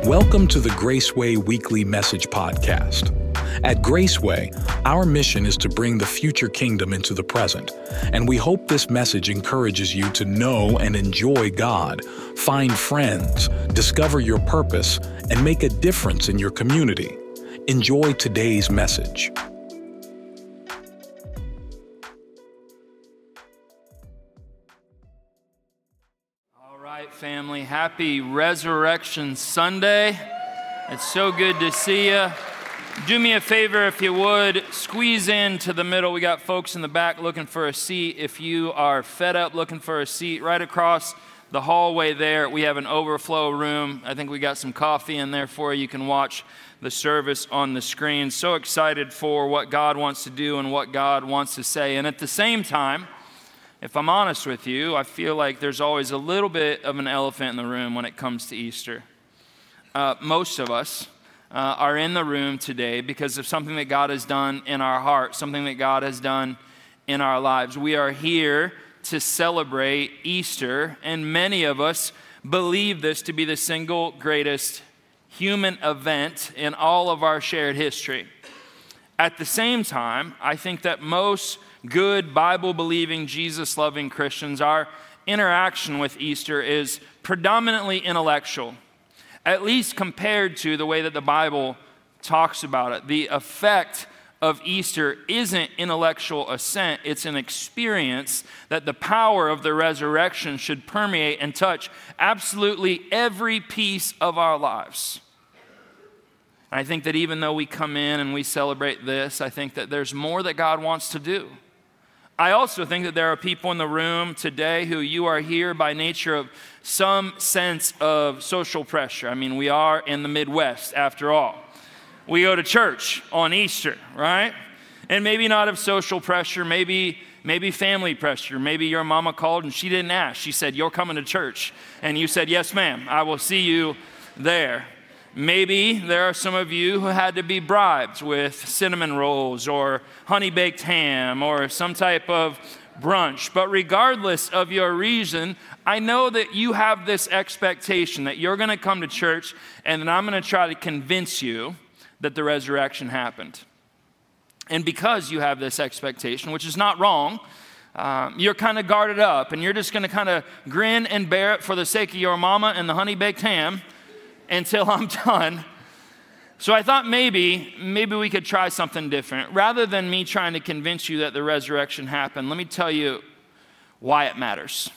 Welcome to the Graceway Weekly Message Podcast. At Graceway, our mission is to bring the future kingdom into the present, and we hope this message encourages you to know and enjoy God, find friends, discover your purpose, and make a difference in your community. Enjoy today's message. Family, happy Resurrection Sunday. It's so good to see you. Do me a favor, if you would, squeeze in to the middle. We got folks in the back looking for a seat. If you are fed up looking for a seat, right across the hallway there, we have an overflow room. I think we got some coffee in there for you. You can watch the service on the screen. So excited for what God wants to do and what God wants to say. And at the same time, if I'm honest with you, I feel like there's always a little bit of an elephant in the room when it comes to Easter. Most of us are in the room today because of something that God has done in our heart, something that God has done in our lives. We are here to celebrate Easter, and many of us believe this to be the single greatest human event in all of our shared history. At the same time, I think that most good Bible-believing, Jesus-loving Christians, our interaction with Easter is predominantly intellectual, at least compared to the way that the Bible talks about it. The effect of Easter isn't intellectual assent, it's an experience that the power of the resurrection should permeate and touch absolutely every piece of our lives. And I think that even though we come in and we celebrate this, I think that there's more that God wants to do. I also think that there are people in the room today who you are here by nature of some sense of social pressure. I mean, we are in the Midwest after all. We go to church on Easter, right? And maybe not of social pressure, maybe family pressure. Maybe your mama called and she didn't ask. She said, "You're coming to church." And you said, "Yes, ma'am, I will see you there." Maybe there are some of you who had to be bribed with cinnamon rolls or honey-baked ham or some type of brunch. But regardless of your reason, I know that you have this expectation that you're going to come to church and that I'm going to try to convince you that the resurrection happened. And because you have this expectation, which is not wrong, you're kind of guarded up and you're just going to kind of grin and bear it for the sake of your mama and the honey-baked ham until I'm done. So I thought maybe we could try something different. Rather than me trying to convince you that the resurrection happened, let me tell you why it matters.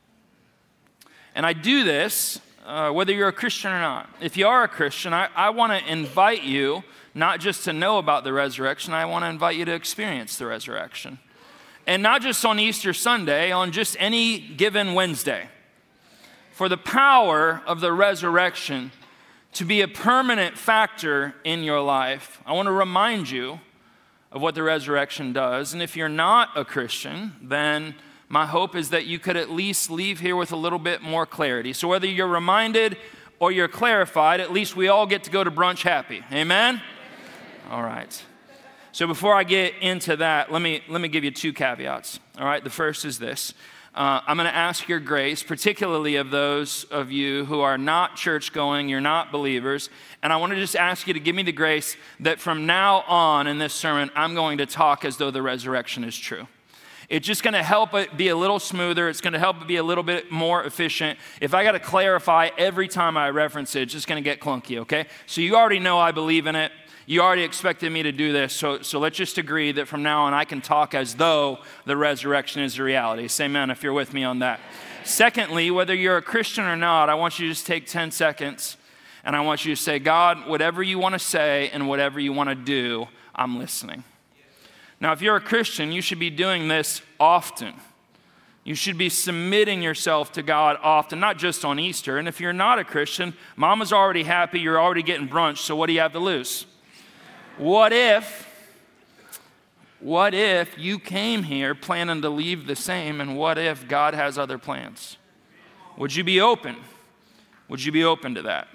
And I do this whether you're a Christian or not. If you are a Christian, I want to invite you not just to know about the resurrection, I want to invite you to experience the resurrection. And not just on Easter Sunday, on just any given Wednesday. For the power of the resurrection to be a permanent factor in your life, I want to remind you of what the resurrection does. And if you're not a Christian, then my hope is that you could at least leave here with a little bit more clarity. So whether you're reminded or you're clarified, at least we all get to go to brunch happy. Amen? All right. So before I get into that, let me give you two caveats. All right, the first is this. I'm going to ask your grace, particularly of those of you who are not church-going, you're not believers, and I want to just ask you to give me the grace that from now on in this sermon, I'm going to talk as though the resurrection is true. It's just going to help it be a little smoother. It's going to help it be a little bit more efficient. If I got to clarify every time I reference it, it's just going to get clunky, okay? So you already know I believe in it. You already expected me to do this, so let's just agree that from now on I can talk as though the resurrection is a reality. Say amen if you're with me on that. Secondly, whether you're a Christian or not, I want you to just take 10 seconds and I want you to say, "God, whatever you want to say and whatever you want to do, I'm listening." Now, if you're a Christian, you should be doing this often. You should be submitting yourself to God often, not just on Easter. And if you're not a Christian, mama's already happy, you're already getting brunch, so what do you have to lose? What if you came here planning to leave the same, and what if God has other plans? Would you be open? Would you be open to that?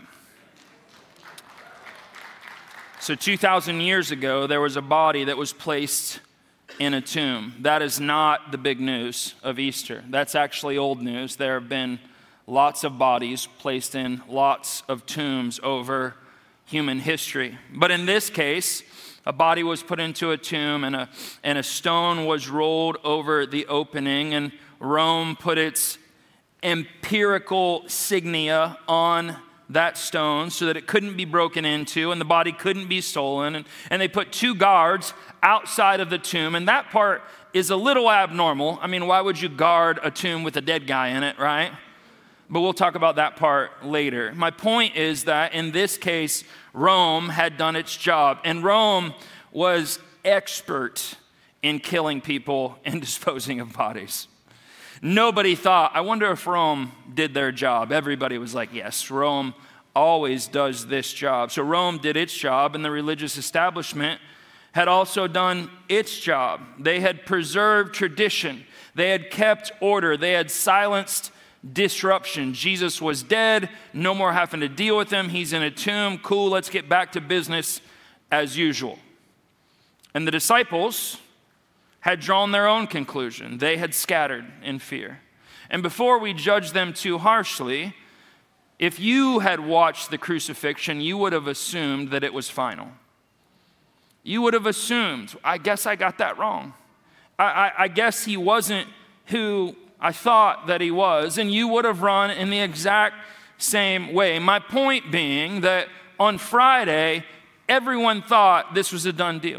So 2,000 years ago, there was a body that was placed in a tomb. That is not the big news of Easter. That's actually old news. There have been lots of bodies placed in lots of tombs over human history. But in this case, a body was put into a tomb and a stone was rolled over the opening, and Rome put its empirical signia on that stone so that it couldn't be broken into and the body couldn't be stolen. And they put 2 guards outside of the tomb, and that part is a little abnormal. I mean, why would you guard a tomb with a dead guy in it, right? But we'll talk about that part later. My point is that in this case, Rome had done its job, and Rome was expert in killing people and disposing of bodies. Nobody thought, I wonder if Rome did their job. Everybody was like, yes, Rome always does this job. So Rome did its job, and the religious establishment had also done its job. They had preserved tradition. They had kept order. They had silenced disruption. Jesus was dead. No more having to deal with him. He's in a tomb. Cool, let's get back to business as usual. And the disciples had drawn their own conclusion. They had scattered in fear. And before we judge them too harshly, if you had watched the crucifixion, you would have assumed that it was final. You would have assumed, I guess I got that wrong. I guess he wasn't who I thought that he was, and you would have run in the exact same way. My point being that on Friday, everyone thought this was a done deal.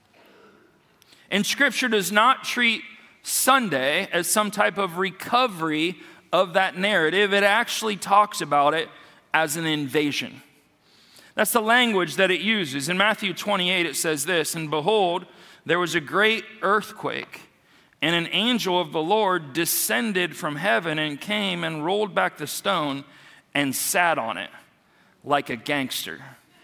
And Scripture does not treat Sunday as some type of recovery of that narrative. It actually talks about it as an invasion. That's the language that it uses. In Matthew 28, it says this, and behold, there was a great earthquake, and an angel of the Lord descended from heaven and came and rolled back the stone and sat on it like a gangster.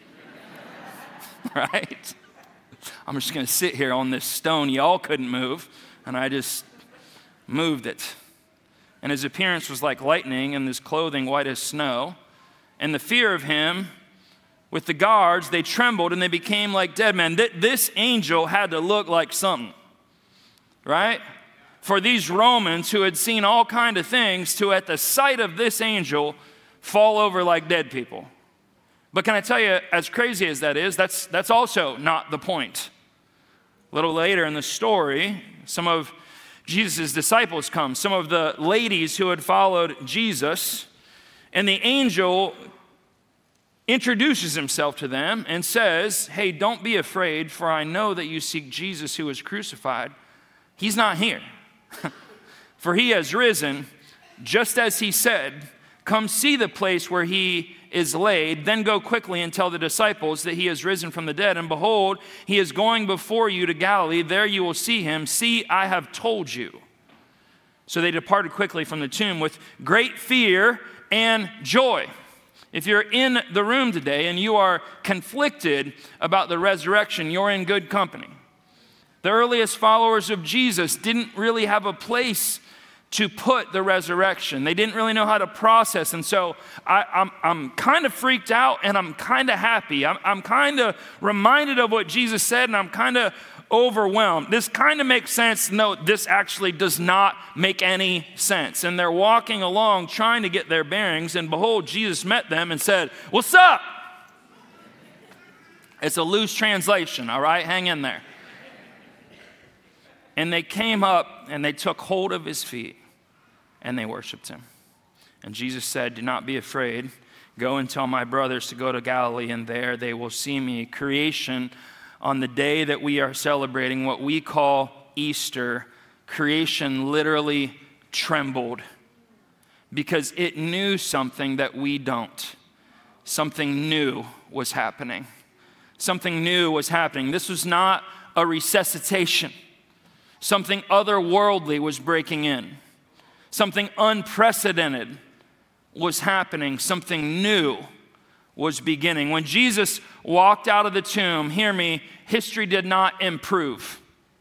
Right? I'm just going to sit here on this stone y'all couldn't move, and I just moved it. And his appearance was like lightning, and his clothing white as snow. And the fear of him with the guards, they trembled, and they became like dead men. This angel had to look like something, right? For these Romans who had seen all kind of things to, at the sight of this angel, fall over like dead people. But can I tell you, as crazy as that is, that's also not the point. A little later in the story, some of Jesus' disciples come, some of the ladies who had followed Jesus, and the angel introduces himself to them and says, hey, don't be afraid, for I know that you seek Jesus who was crucified. He's not here, for he has risen, just as he said. Come see the place where he is laid, then go quickly and tell the disciples that he has risen from the dead. And behold, he is going before you to Galilee. There you will see him. See, I have told you. So they departed quickly from the tomb with great fear and joy. If you're in the room today and you are conflicted about the resurrection, you're in good company. The earliest followers of Jesus didn't really have a place to put the resurrection. They didn't really know how to process. And so I'm kind of freaked out and I'm kind of happy. I'm kind of reminded of what Jesus said and I'm kind of overwhelmed. This kind of makes sense. No, this actually does not make any sense. And they're walking along trying to get their bearings, and behold, Jesus met them and said, "What's up?" It's a loose translation, all right? Hang in there. And they came up and they took hold of his feet and they worshiped him. And Jesus said, "Do not be afraid. Go and tell my brothers to go to Galilee, and there they will see me." Creation, on the day that we are celebrating what we call Easter, creation literally trembled because it knew something that we don't. Something new was happening. Something new was happening. This was not a resuscitation. Something otherworldly was breaking in. Something unprecedented was happening. Something new was beginning. When Jesus walked out of the tomb, hear me, history did not improve.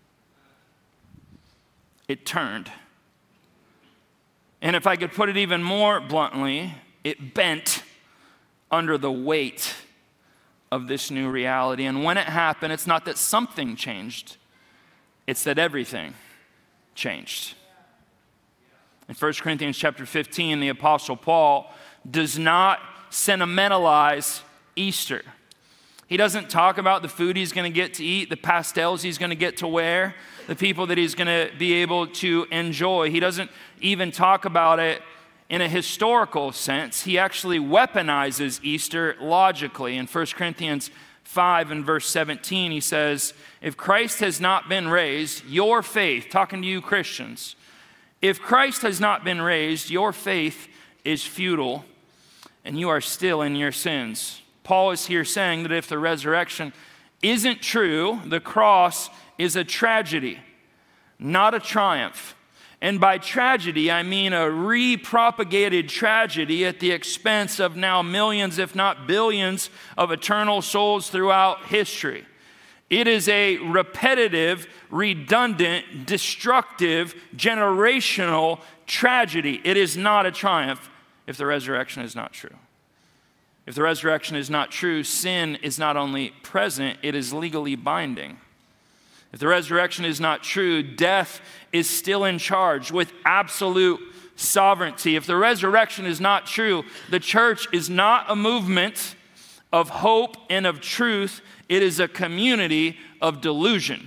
It turned. And if I could put it even more bluntly, it bent under the weight of this new reality. And when it happened, it's not that something changed, it's that everything changed. In 1 Corinthians chapter 15, the Apostle Paul does not sentimentalize Easter. He doesn't talk about the food he's going to get to eat, the pastels he's going to get to wear, the people that he's going to be able to enjoy. He doesn't even talk about it in a historical sense. He actually weaponizes Easter logically. In 1 Corinthians 5 and verse 17, he says, if Christ has not been raised, your faith, talking to you Christians, if Christ has not been raised, your faith is futile and you are still in your sins. Paul is here saying that if the resurrection isn't true, the cross is a tragedy, not a triumph. And by tragedy, I mean a repropagated tragedy at the expense of now millions, if not billions, of eternal souls throughout history. It is a repetitive, redundant, destructive, generational tragedy. It is not a triumph if the resurrection is not true. If the resurrection is not true, sin is not only present, it is legally binding. If the resurrection is not true, death is still in charge with absolute sovereignty. If the resurrection is not true, the church is not a movement of hope and of truth. It is a community of delusion.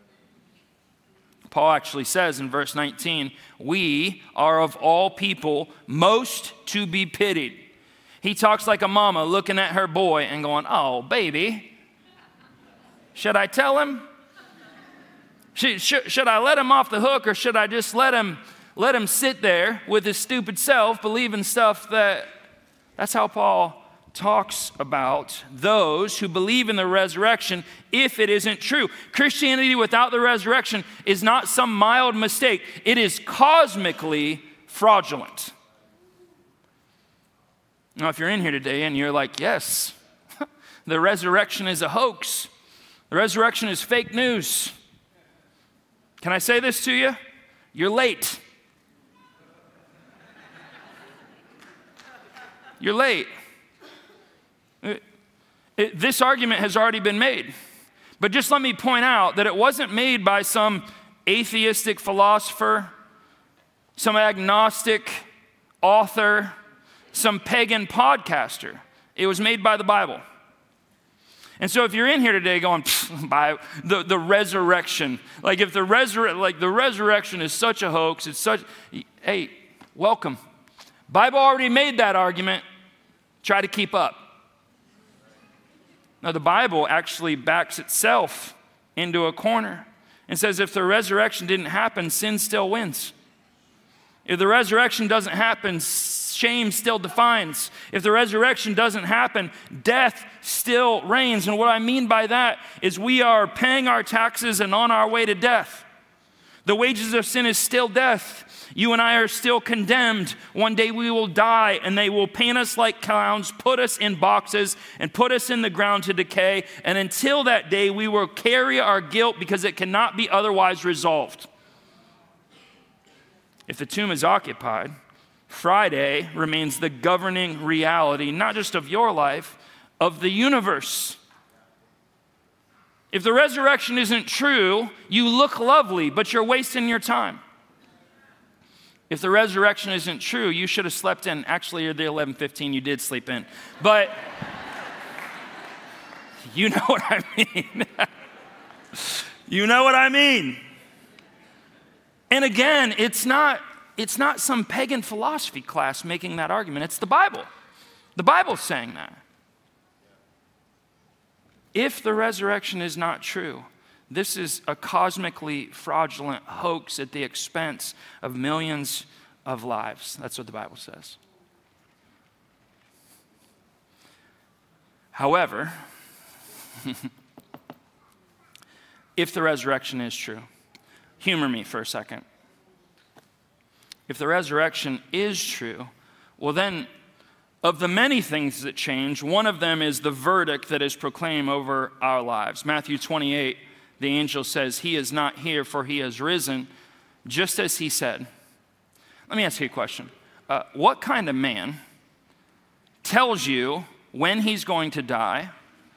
Paul actually says in verse 19, we are of all people most to be pitied. He talks like a mama looking at her boy and going, oh, baby, should I tell him? Should I let him off the hook, or should I just let him sit there with his stupid self believing stuff that's how Paul talks about those who believe in the resurrection if it isn't true. Christianity without the resurrection is not some mild mistake. It is cosmically fraudulent. Now, if you're in here today and you're like, yes, the resurrection is a hoax. The resurrection is fake news. Can I say this to you? You're late. You're late. This argument has already been made. But just let me point out that it wasn't made by some atheistic philosopher, some agnostic author, some pagan podcaster. It was made by the Bible. And so if you're in here today going, by the resurrection, like if the resurrection is such a hoax, it's such, hey, welcome. Bible already made that argument. Try to keep up. Now the Bible actually backs itself into a corner and says if the resurrection didn't happen, sin still wins. If the resurrection doesn't happen, shame still defines. If the resurrection doesn't happen, death still reigns. And what I mean by that is we are paying our taxes and on our way to death. The wages of sin is still death. You and I are still condemned. One day we will die, and they will paint us like clowns, put us in boxes, and put us in the ground to decay. And until that day, we will carry our guilt because it cannot be otherwise resolved. If the tomb is occupied, Friday remains the governing reality, not just of your life, of the universe. If the resurrection isn't true, you look lovely, but you're wasting your time. If the resurrection isn't true, you should have slept in. Actually, you're the 11:15, you did sleep in. But you know what I mean. You know what I mean. And again, it's not some pagan philosophy class making that argument. It's the Bible. The Bible's saying that. If the resurrection is not true, this is a cosmically fraudulent hoax at the expense of millions of lives. That's what the Bible says. However, if the resurrection is true, humor me for a second. If the resurrection is true, well then, of the many things that change, one of them is the verdict that is proclaimed over our lives. Matthew 28, the angel says, "He is not here, for he has risen, just as he said." Let me ask you a question. What kind of man tells you when he's going to die,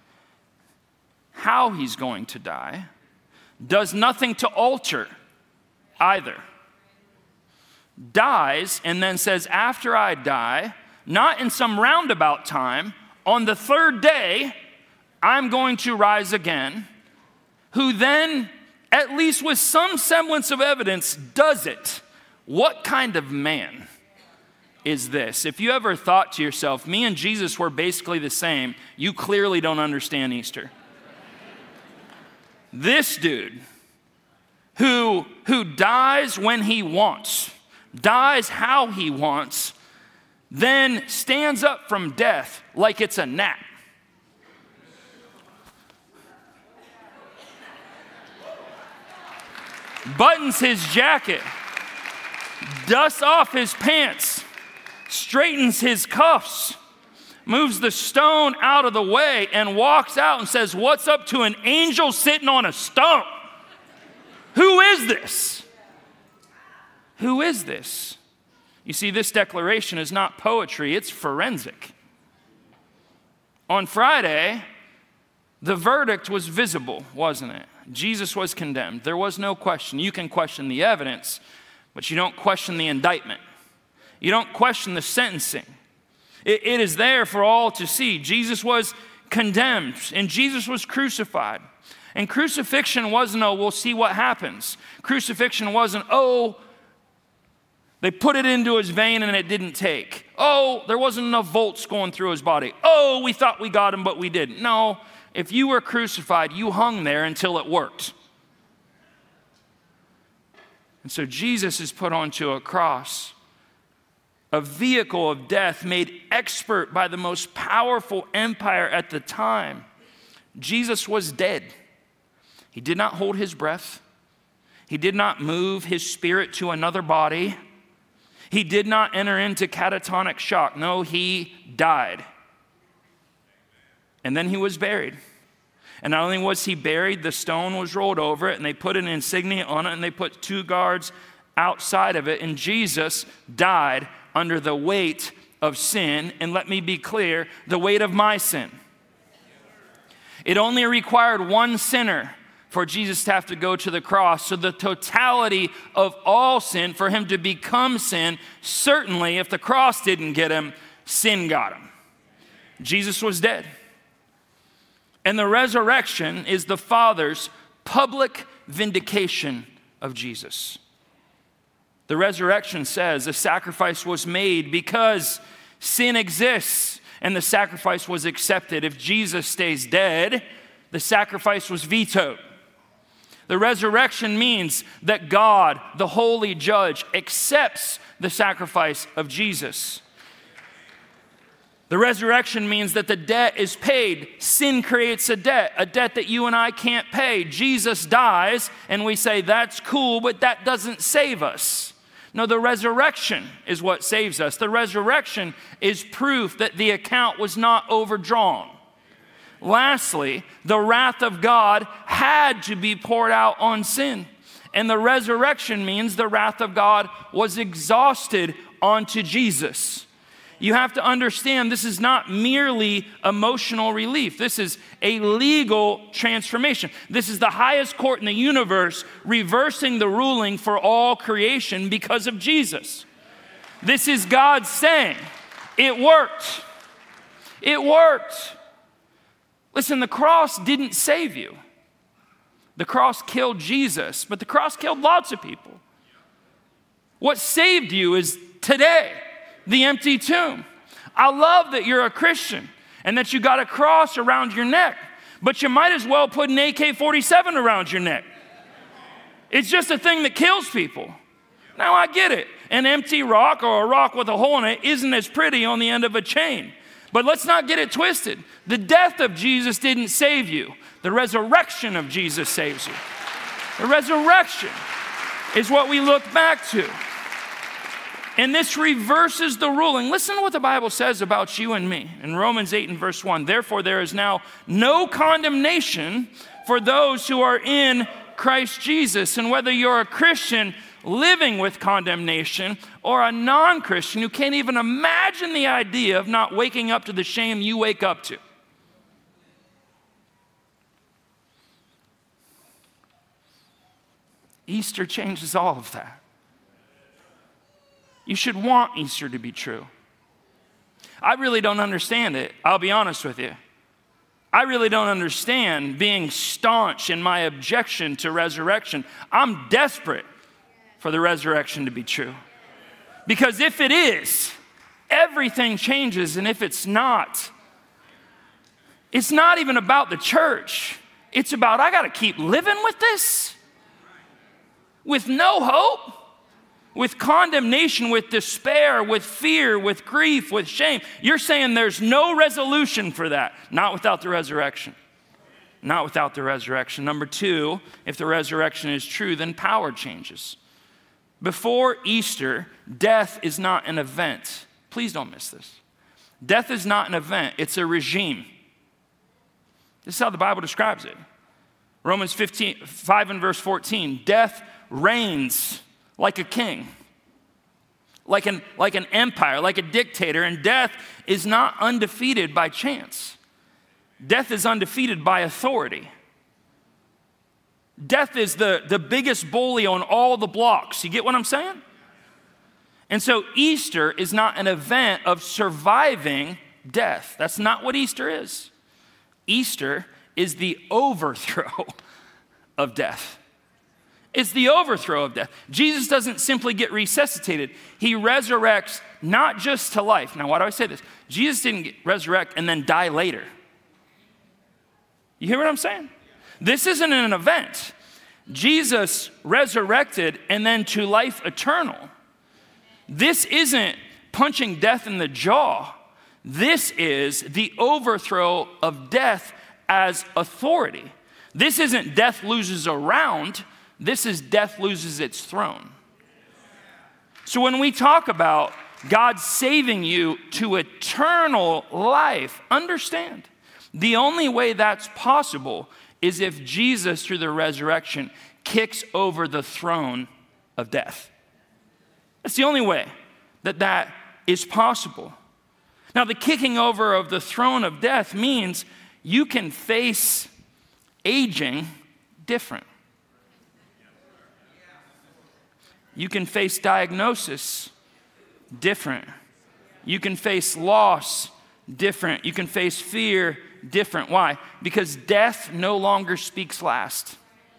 how he's going to die, does nothing to alter either? dies, and then says, after I die, not in some roundabout time, on the third day, I'm going to rise again, who then, at least with some semblance of evidence, does it. What kind of man is this? If you ever thought to yourself, me and Jesus were basically the same, you clearly don't understand Easter. This dude who dies when he wants, dies how he wants, then stands up from death like it's a nap. Buttons his jacket, dusts off his pants, straightens his cuffs, moves the stone out of the way, and walks out and says, "What's up to an angel sitting on a stone?" Who is this? Who is this? You see, this declaration is not poetry, it's forensic. On Friday, the verdict was visible, wasn't it? Jesus was condemned. There was no question. You can question the evidence, but you don't question the indictment. You don't question the sentencing. It is there for all to see. Jesus was condemned, and Jesus was crucified. And crucifixion wasn't, oh, we'll see what happens. Crucifixion wasn't, oh, they put it into his vein and it didn't take. Oh, there wasn't enough volts going through his body. Oh, we thought we got him, but we didn't. No, if you were crucified, you hung there until it worked. And so Jesus is put onto a cross, a vehicle of death made expert by the most powerful empire at the time. Jesus was dead. He did not hold his breath. He did not move his spirit to another body. He did not enter into catatonic shock. No, he died. And then he was buried. And not only was he buried, the stone was rolled over it, and they put an insignia on it, and they put 2 guards outside of it, and Jesus died under the weight of sin. And let me be clear, the weight of my sin. It only required one sinner for Jesus to have to go to the cross. So the totality of all sin, for him to become sin, certainly if the cross didn't get him, sin got him. Jesus was dead. And the resurrection is the Father's public vindication of Jesus. The resurrection says a sacrifice was made because sin exists and the sacrifice was accepted. If Jesus stays dead, the sacrifice was vetoed. The resurrection means that God, the holy judge, accepts the sacrifice of Jesus. The resurrection means that the debt is paid. Sin creates a debt that you and I can't pay. Jesus dies, and we say, that's cool, but that doesn't save us. No, the resurrection is what saves us. The resurrection is proof that the account was not overdrawn. Lastly, the wrath of God had to be poured out on sin. And the resurrection means the wrath of God was exhausted onto Jesus. You have to understand this is not merely emotional relief. This is a legal transformation. This is the highest court in the universe reversing the ruling for all creation because of Jesus. This is God saying, it worked. It worked. Listen, the cross didn't save you. The cross killed Jesus, but the cross killed lots of people. What saved you is today, the empty tomb. I love that you're a Christian and that you got a cross around your neck, but you might as well put an AK-47 around your neck. It's just a thing that kills people. Now I get it. An empty rock or a rock with a hole in it isn't as pretty on the end of a chain. But let's not get it twisted. The death of Jesus didn't save you. The resurrection of Jesus saves you. The resurrection is what we look back to. And this reverses the ruling. Listen to what the Bible says about you and me in Romans 8 and verse 1. Therefore, there is now no condemnation for those who are in Christ Jesus. And whether you're a Christian living with condemnation or a non-Christian who can't even imagine the idea of not waking up to the shame you wake up to. Easter changes all of that. You should want Easter to be true. I really don't understand it, I'll be honest with you. I really don't understand being staunch in my objection to resurrection. I'm desperate for the resurrection to be true. Because if it is, everything changes, and if it's not even about the church. It's about, I gotta keep living with this, with no hope, with condemnation, with despair, with fear, with grief, with shame. You're saying there's no resolution for that. Not without the resurrection. Not without the resurrection. Number two, if the resurrection is true, then power changes. Before Easter, death is not an event. Please don't miss this. Death is not an event, it's a regime. This is how the Bible describes it. Romans 5 and verse 14, death reigns like a king, like an empire, like a dictator, and death is not undefeated by chance. Death is undefeated by authority. Death is the biggest bully on all the blocks. You get what I'm saying? And so Easter is not an event of surviving death. That's not what Easter is. Easter is the overthrow of death. It's the overthrow of death. Jesus doesn't simply get resuscitated. He resurrects not just to life. Now, why do I say this? Jesus didn't resurrect and then die later. You hear what I'm saying? This isn't an event. Jesus resurrected and then to life eternal. This isn't punching death in the jaw. This is the overthrow of death as authority. This isn't death loses a round. This is death loses its throne. So when we talk about God saving you to eternal life, understand, the only way that's possible is if Jesus, through the resurrection, kicks over the throne of death. That's the only way that is possible. Now, the kicking over of the throne of death means you can face aging different. You can face diagnosis different. You can face loss different. You can face fear different. Why? Because death no longer speaks last.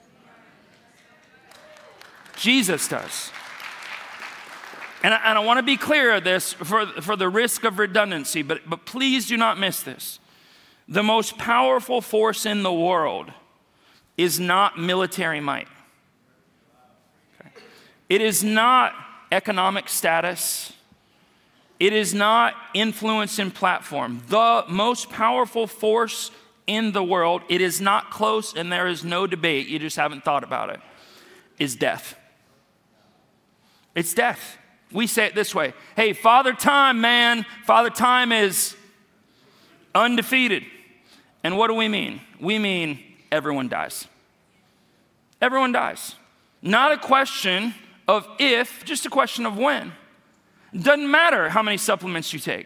Jesus does. And I want to be clear of this for the risk of redundancy, but please do not miss this. The most powerful force in the world is not military might. Okay. It is not economic status. It is not influence and platform. The most powerful force in the world, it is not close and there is no debate, you just haven't thought about it, is death. It's death. We say it this way, hey, Father Time, man. Father Time is undefeated. And what do we mean? We mean everyone dies. Everyone dies. Not a question of if, just a question of when. Doesn't matter how many supplements you take.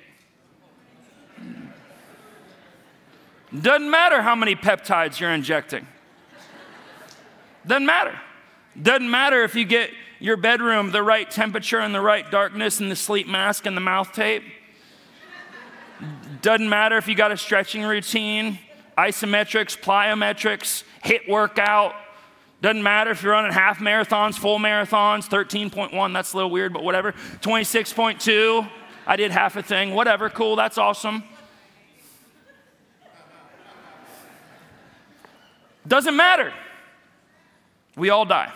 Doesn't matter how many peptides you're injecting. Doesn't matter. Doesn't matter if you get your bedroom the right temperature and the right darkness and the sleep mask and the mouth tape. Doesn't matter if you got a stretching routine, isometrics, plyometrics, HIIT workout. Doesn't matter if you're running half marathons, full marathons, 13.1, that's a little weird, but whatever. 26.2, I did half a thing, whatever, cool, that's awesome. Doesn't matter. We all die.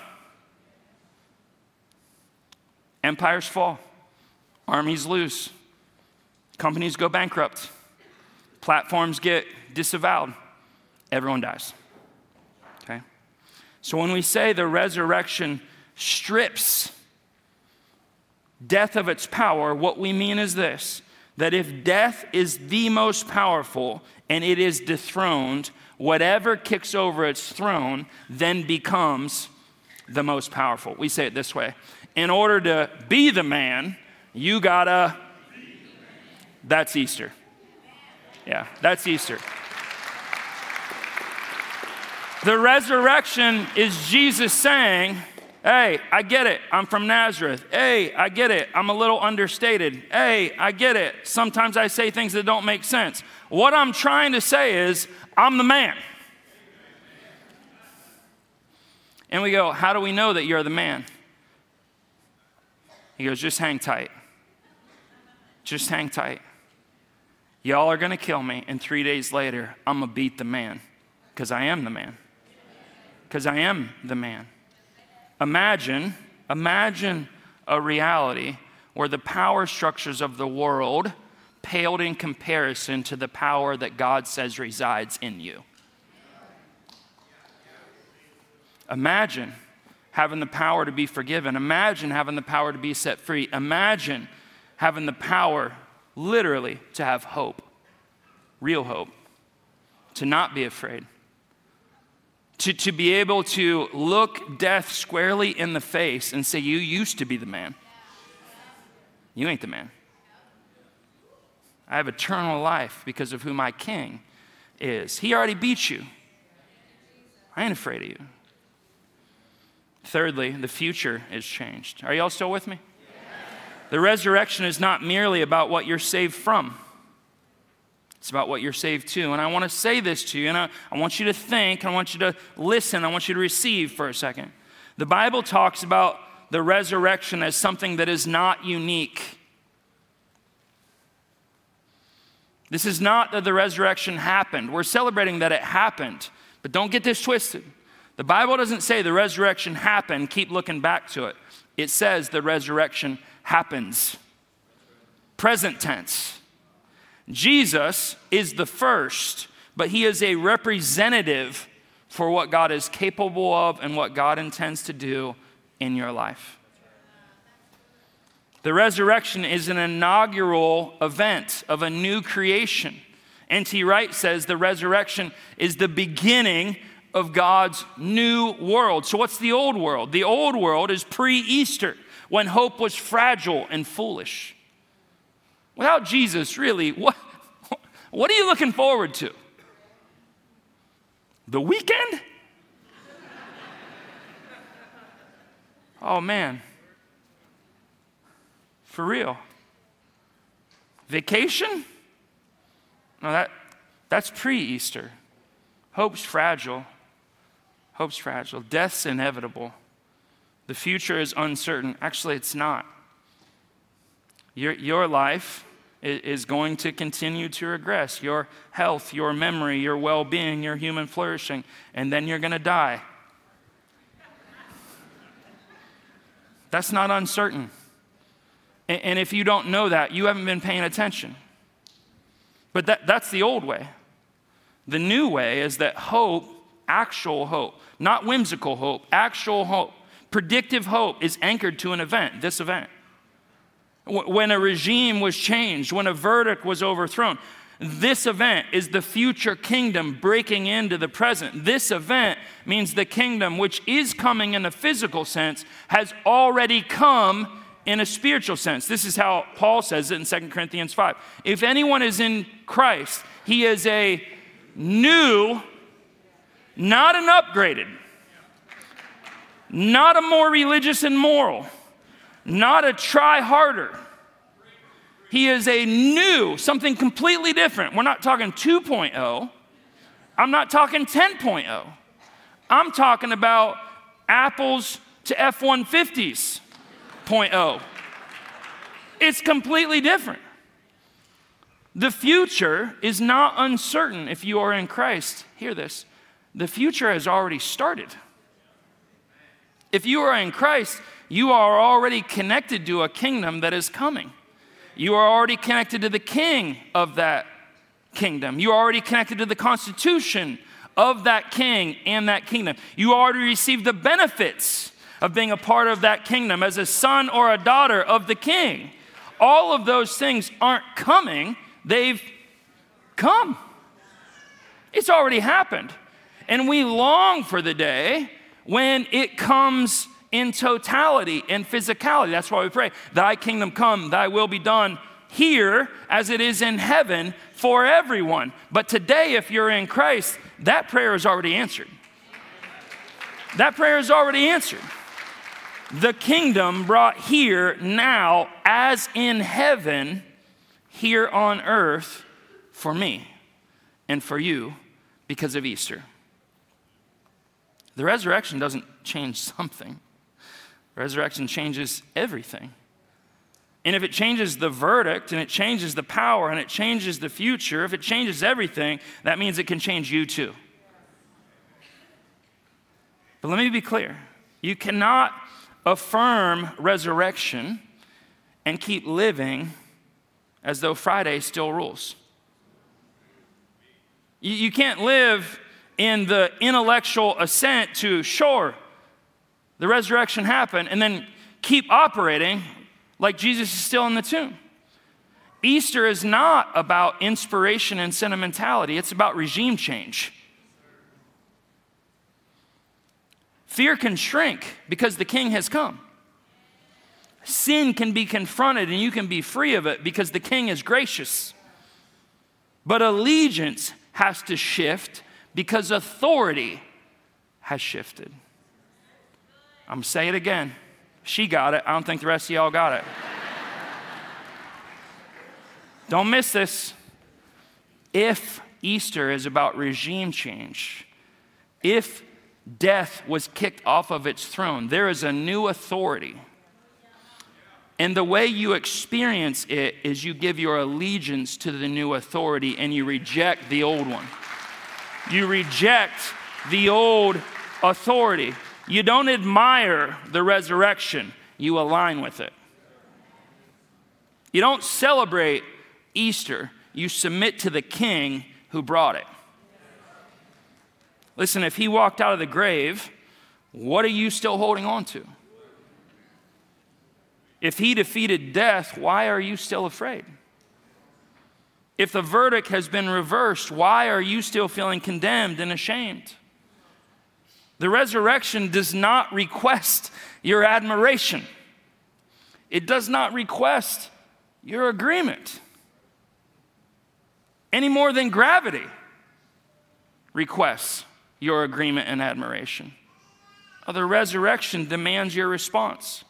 Empires fall. Armies lose. Companies go bankrupt. Platforms get disavowed. Everyone dies. Okay? So when we say the resurrection strips death of its power, what we mean is this, that if death is the most powerful and it is dethroned, whatever kicks over its throne then becomes the most powerful. We say it this way. In order to be the man, you gotta, that's Easter. Yeah, that's Easter. The resurrection is Jesus saying, Hey, I get it. I'm from Nazareth. Hey, I get it. I'm a little understated. Hey, I get it. Sometimes I say things that don't make sense. What I'm trying to say is, I'm the man. And we go, how do we know that you're the man? He goes, just hang tight. Just hang tight. Y'all are going to kill me, and 3 days later, I'm going to beat the man, because I am the man. Because I am the man. Imagine a reality where the power structures of the world paled in comparison to the power that God says resides in you. Imagine having the power to be forgiven. Imagine having the power to be set free. Imagine having the power, literally, to have hope, real hope, to not be afraid, to be able to look death squarely in the face and say, you used to be the man. You ain't the man. I have eternal life because of who my king is. He already beat you. I ain't afraid of you. Thirdly, the future is changed. Are y'all still with me? The resurrection is not merely about what you're saved from. It's about what you're saved to. And I want to say this to you, and I want you to think, I want you to listen, I want you to receive for a second. The Bible talks about the resurrection as something that is not unique. This is not that the resurrection happened. We're celebrating that it happened, but don't get this twisted. The Bible doesn't say the resurrection happened, keep looking back to it. It says the resurrection happens. Present tense. Jesus is the first, but he is a representative for what God is capable of and what God intends to do in your life. The resurrection is an inaugural event of a new creation. N.T. Wright says the resurrection is the beginning of God's new world. So what's the old world? The old world is pre-Easter, when hope was fragile and foolish. Without Jesus, really, what are you looking forward to? The weekend? Oh man. For real. Vacation? No, that's pre-Easter. Hope's fragile. Hope's fragile. Death's inevitable. The future is uncertain. Actually, it's not. Your life is going to continue to regress. Your health, your memory, your well-being, your human flourishing, and then you're going to die. That's not uncertain. And if you don't know that, you haven't been paying attention. But that's the old way. The new way is that hope, actual hope, not whimsical hope, actual hope, predictive hope is anchored to an event, this event. When a regime was changed, when a verdict was overthrown, this event is the future kingdom breaking into the present. This event means the kingdom, which is coming in a physical sense, has already come in a spiritual sense. This is how Paul says it in 2 Corinthians 5. If anyone is in Christ, he is a new, not an upgraded, not a more religious and moral, not a try harder. He is a new, something completely different. We're not talking 2.0. I'm not talking 10.0. I'm talking about apples to F-150s 0.0. It's completely different. The future is not uncertain if you are in Christ. Hear this. The future has already started. If you are in Christ, you are already connected to a kingdom that is coming. You are already connected to the king of that kingdom. You are already connected to the constitution of that king and that kingdom. You already received the benefits of being a part of that kingdom as a son or a daughter of the king. All of those things aren't coming. They've come. It's already happened. And we long for the day when it comes in totality and physicality. That's why we pray, thy kingdom come, thy will be done here as it is in heaven for everyone. But today, if you're in Christ, that prayer is already answered. That prayer is already answered. the kingdom brought here now as in heaven, here on earth for me and for you because of Easter. The resurrection doesn't change something. The resurrection changes everything. And if it changes the verdict, and it changes the power, and it changes the future, if it changes everything, that means it can change you too. But let me be clear. You cannot affirm resurrection and keep living as though Friday still rules. You can't live in the intellectual assent to, sure, the resurrection happened, and then keep operating like Jesus is still in the tomb. Easter is not about inspiration and sentimentality. It's about regime change. Fear can shrink because the king has come. Sin can be confronted and you can be free of it because the king is gracious. But allegiance has to shift because authority has shifted. I'm going to say it again. She got it. I don't think the rest of y'all got it. Don't miss this. If Easter is about regime change, if death was kicked off of its throne, there is a new authority. And the way you experience it is you give your allegiance to the new authority and you reject the old one. You reject the old authority. You don't admire the resurrection, you align with it. You don't celebrate Easter, you submit to the king who brought it. Listen, if he walked out of the grave, what are you still holding on to? If he defeated death, why are you still afraid? If the verdict has been reversed, why are you still feeling condemned and ashamed? The resurrection does not request your admiration. It does not request your agreement any more than gravity requests your agreement and admiration. The resurrection demands your response.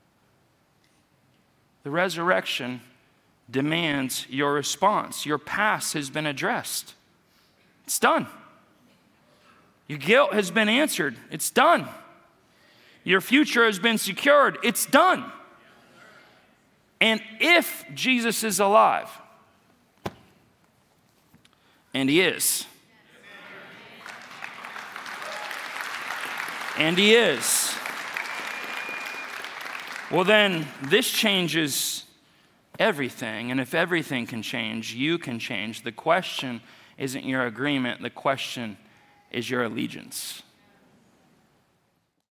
The resurrection demands your response. Your past has been addressed. It's done. Your guilt has been answered. It's done. Your future has been secured. It's done. And if Jesus is alive, and he is, and he is, well then this changes everything. And if everything can change, you can change. The question isn't your agreement. The question is your allegiance.